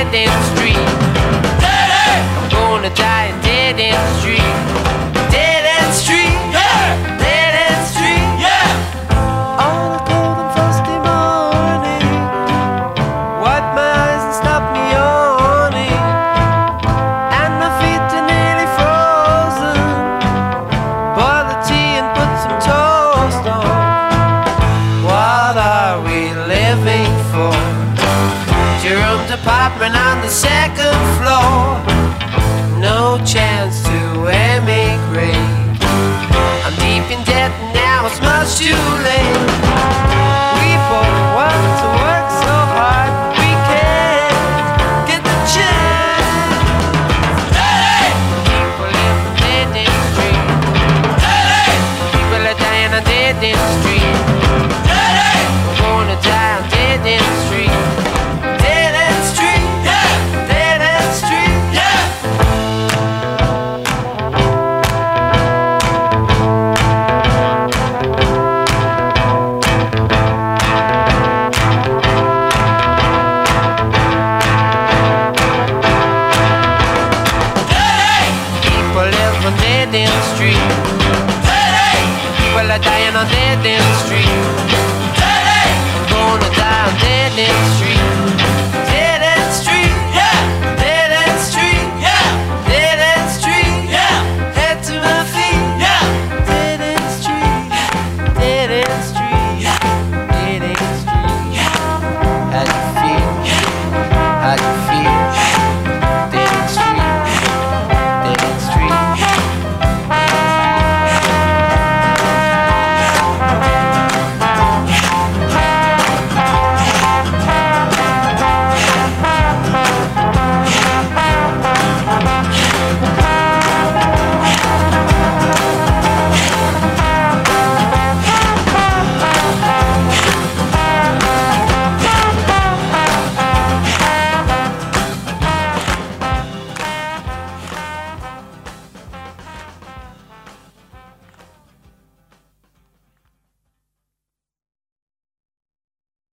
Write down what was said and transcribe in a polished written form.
dead end street. I'm gonna die a dead end street. Dead end street, yeah. Dead end street, yeah. On a cold and frosty morning, wipe my eyes and stop me yawning, and my feet are nearly frozen. Boil the tea and put some toast on. What are we living for? Your room's apartment on the second floor. No chance to emigrate. I'm deep in debt and now it's much too late. We both want to work so hard, but we can't get the chance. Hey! People live on dead end street. Hey! People are dying on dead end street. Hey! We're gonna die on dead end street. Dead end street, yeah. Dead end street, yeah. People live on dead end street. People are dying on dead end street.